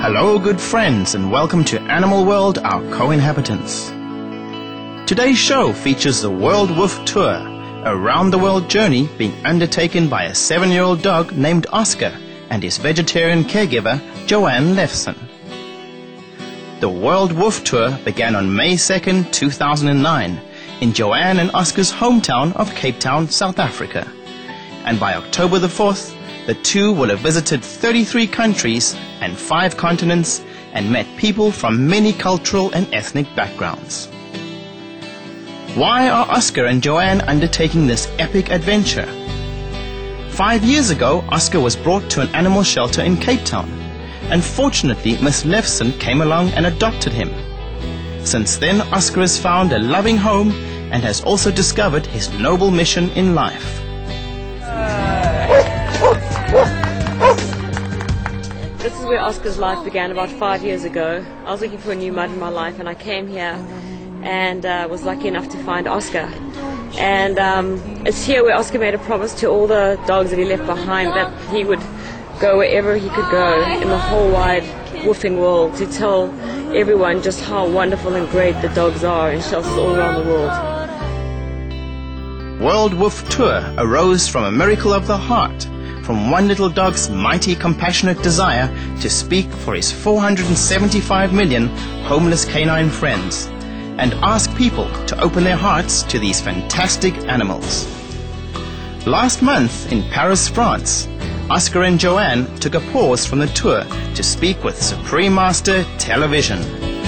Hello, good friends, and welcome to Animal World, our co-inhabitants. Today's show features the World Woof Tour, a round-the-world journey being undertaken by a 7-year-old dog named Oscar and his vegetarian caregiver, Joanne Lefson. The World Woof Tour began on May 2nd, 2009, in Joanne and Oscar's hometown of Cape Town, South Africa. And by October the 4th, the two will have visited 33 countries and 5 continents and met people from many cultural and ethnic backgrounds. Why are Oscar and Joanne undertaking this epic adventure? 5 years ago, Oscar was brought to an animal shelter in Cape Town. Unfortunately, Miss Lefson came along and adopted him. Since then, Oscar has found a loving home and has also discovered his noble mission in life. This is where Oscar's life began about 5 years ago. I was looking for a new mud in my life, and I came here and was lucky enough to find Oscar. And it's here where Oscar made a promise to all the dogs that he left behind that he would go wherever he could go in the whole wide woofing world to tell everyone just how wonderful and great the dogs are in shelters all around the world. World Woof Tour arose from a miracle of the heart, from one little dog's mighty compassionate desire to speak for his 475 million homeless canine friends and ask people to open their hearts to these fantastic animals. Last month in Paris, France, Oscar and Joanne took a pause from the tour to speak with Supreme Master Television.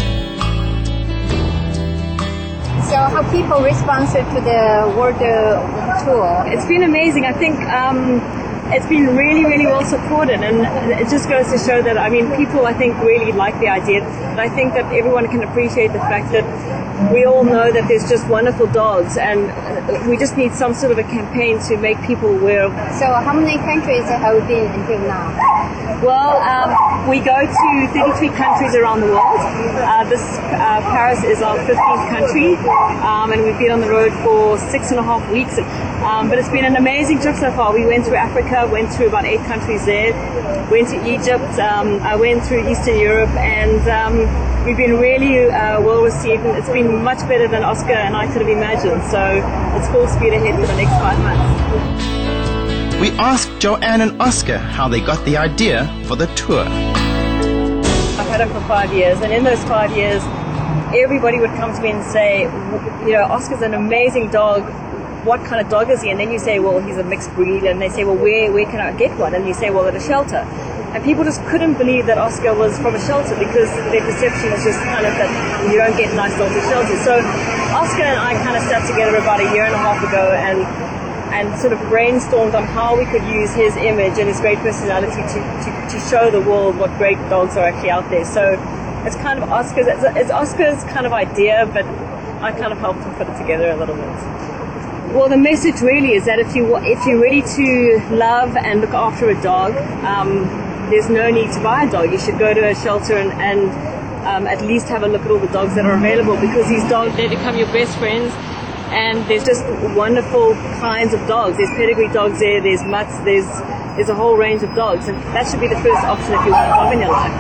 So how people responded to the World Tour? It's been amazing. I think it's been really, really well supported, and it just goes to show that, people, really like the idea. And I think that everyone can appreciate the fact that we all know that there's just wonderful dogs, and we just need some sort of a campaign to make people aware of. So how many countries have you been until now? Well, we go to 33 countries around the world. Paris is our 15th country, and we've been on the road for 6.5 weeks. But it's been an amazing trip so far. We went through Africa, went through about 8 countries there, went to Egypt, I went through Eastern Europe, and we've been really well received. It's been much better than Oscar and I could have imagined, so it's full speed ahead for the next 5 months. We asked Joanne and Oscar how they got the idea for the tour. I've had him for 5 years, and in those 5 years, everybody would come to me and say, Oscar's an amazing dog. What kind of dog is he? And then you say, well, he's a mixed breed. And they say, well, where can I get one? And you say, well, at a shelter. And people just couldn't believe that Oscar was from a shelter, because their perception is just kind of that you don't get nice dogs at shelters. So Oscar and I kind of sat together about 1.5 years ago and sort of brainstormed on how we could use his image and his great personality to show the world what great dogs are actually out there. So it's kind of it's Oscar's kind of idea, but I kind of helped him put it together a little bit. Well, the message really is that if you're ready to love and look after a dog, there's no need to buy a dog. You should go to a shelter and at least have a look at all the dogs that are available, because these dogs, they become your best friends. And there's just wonderful kinds of dogs. There's pedigree dogs there, there's mutts, there's a whole range of dogs, and that should be the first option if you want a dog in your life.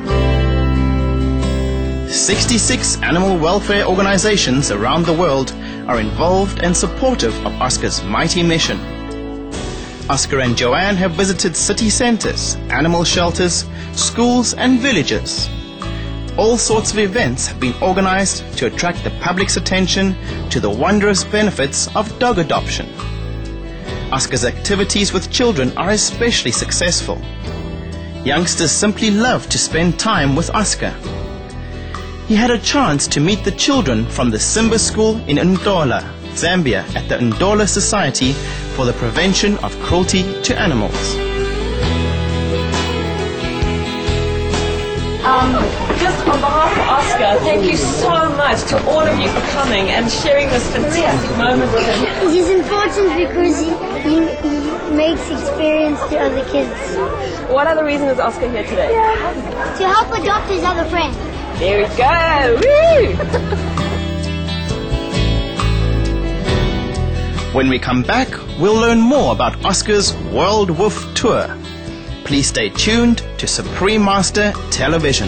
66 animal welfare organizations around the world are involved and supportive of Oscar's mighty mission. Oscar and Joanne have visited city centers, animal shelters, schools and villages. All sorts of events have been organized to attract the public's attention to the wondrous benefits of dog adoption. Oscar's activities with children are especially successful. Youngsters simply love to spend time with Oscar. He had a chance to meet the children from the Simba School in Ndola, Zambia, at the Ndola Society for the Prevention of Cruelty to Animals. Just on behalf of Oscar, thank you so much to all of you for coming and sharing this fantastic moment with him. He's important because he makes experience to other kids. What other reason is Oscar here today? To help adopt his other friend. There we go! Woo! When we come back, we'll learn more about Oscar's World Woof Tour. please stay tuned to Supreme Master Television.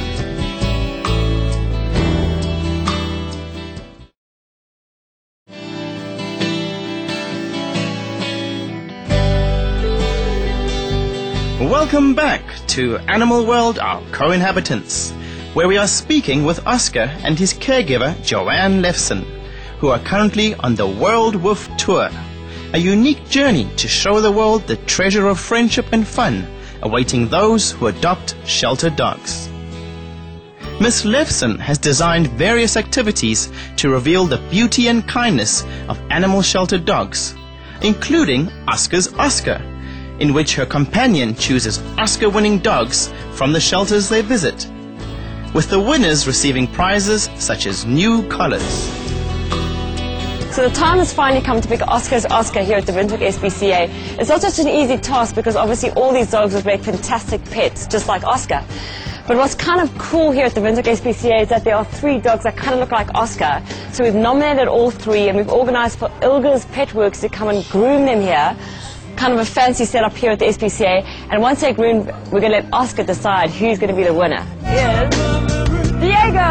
Welcome back to Animal World, Our Co-Inhabitants, where we are speaking with Oscar and his caregiver Joanne Lefson, who are currently on the World Woof Tour, a unique journey to show the world the treasure of friendship and fun awaiting those who adopt shelter dogs. Miss Lefson has designed various activities to reveal the beauty and kindness of animal shelter dogs, including Oscar's Oscar, in which her companion chooses Oscar-winning dogs from the shelters they visit, with the winners receiving prizes such as new collars. So the time has finally come to pick Oscar's Oscar here at the Windhoek SPCA. It's not just an easy task because obviously all these dogs would make fantastic pets, just like Oscar. But what's kind of cool here at the Windhoek SPCA is that there are 3 dogs that kind of look like Oscar. So we've nominated all 3 and we've organized for Ilga's Pet Works to come and groom them here. Kind of a fancy setup here at the SPCA, and once they're groomed, we're going to let Oscar decide who's going to be the winner. Yes, Diego!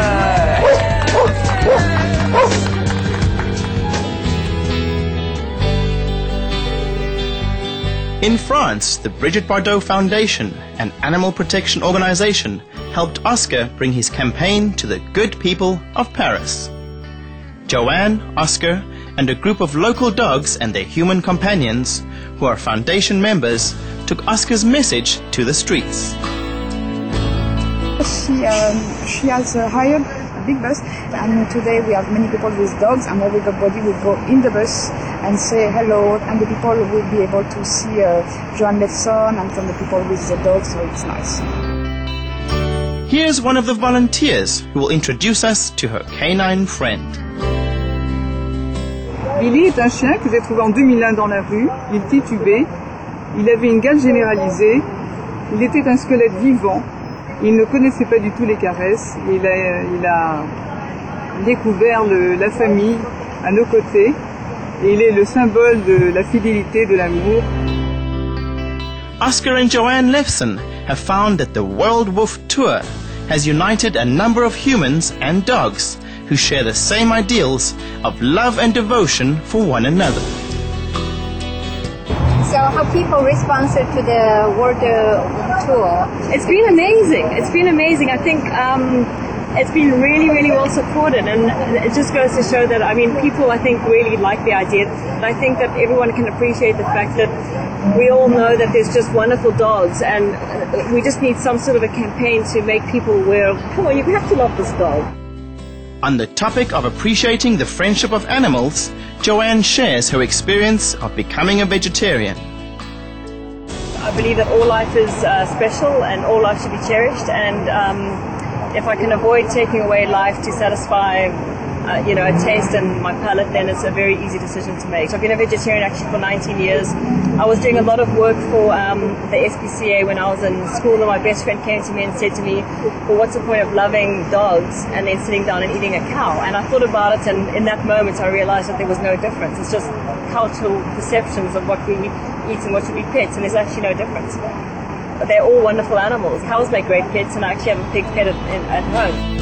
In France, the Brigitte Bardot Foundation, an animal protection organization, helped Oscar bring his campaign to the good people of Paris. Joanne, Oscar, and a group of local dogs and their human companions, who are foundation members, took Oscar's message to the streets. She has hired a big bus, and today we have many people with dogs, and everybody will go in the bus and say hello, and the people will be able to see Joanne Lefson and some of the people with the dogs, so it's nice. Here's one of the volunteers who will introduce us to her canine friend. Billy est un chien que j'ai trouvé en 2001 dans la rue. Il titubait, il avait une gale généralisée, il était un squelette vivant, il ne connaissait pas du tout les caresses, il a découvert la famille à nos côtés, et il est le symbole de la fidélité, de l'amour. Oscar and Joanne Lefson have found that the World Woof Tour has united a number of humans and dogs who share the same ideals of love and devotion for one another. So how people responded to the World Tour? It's been amazing. It's been amazing. I think it's been really, really well supported, and it just goes to show that, I mean, people, I think, really like the idea. And I think that everyone can appreciate the fact that we all know that there's just wonderful dogs, and we just need some sort of a campaign to make people aware of, come on, you have to love this dog. On the topic of appreciating the friendship of animals, Joanne shares her experience of becoming a vegetarian. I believe that all life is special and all life should be cherished, and if I can avoid taking away life to satisfy a taste and my palate, then it's a very easy decision to make. So I've been a vegetarian actually for 19 years. I was doing a lot of work for the SPCA when I was in school, and my best friend came to me and said to me, well, what's the point of loving dogs and then sitting down and eating a cow? And I thought about it, and in that moment I realized that there was no difference. It's just cultural perceptions of what we eat and what should be pets, and there's actually no difference. They're all wonderful animals. Cows make great pets, and I actually have a pig pet at home.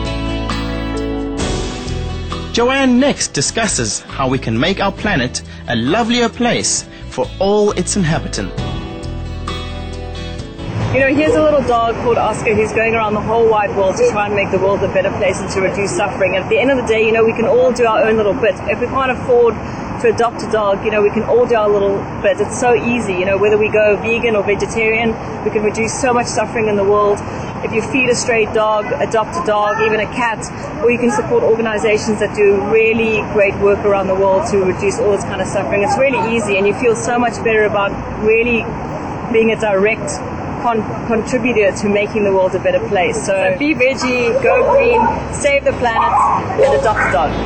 Joanne next discusses how we can make our planet a lovelier place for all its inhabitants. You know, here's a little dog called Oscar who's going around the whole wide world to try and make the world a better place and to reduce suffering. And at the end of the day, we can all do our own little bit. If we can't afford to adopt a dog, we can all do our little bit. It's so easy, whether we go vegan or vegetarian, we can reduce so much suffering in the world. If you feed a stray dog, adopt a dog, even a cat, or you can support organizations that do really great work around the world to reduce all this kind of suffering. It's really easy, and you feel so much better about really being a direct contributor to making the world a better place. So be veggie, go green, save the planet, and adopt a dog.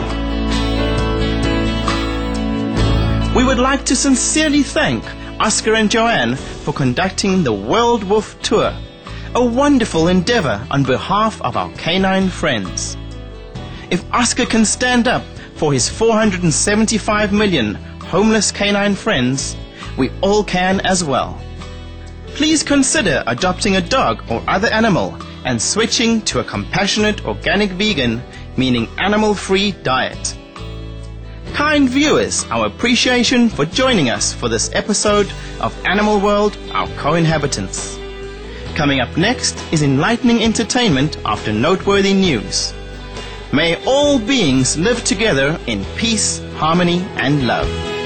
We would like to sincerely thank Oscar and Joanne for conducting the World Woof Tour, a wonderful endeavor on behalf of our canine friends. If Oscar can stand up for his 475 million homeless canine friends, we all can as well. please consider adopting a dog or other animal and switching to a compassionate organic vegan, meaning animal-free diet. Kind viewers, our appreciation for joining us for this episode of Animal World, Our Co-Inhabitants. Coming up next is enlightening entertainment after noteworthy news. May all beings live together in peace, harmony, and love.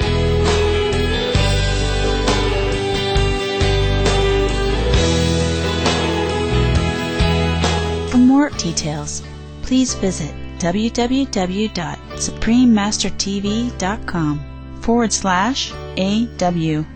For more details, please visit www.suprememastertv.com/AW.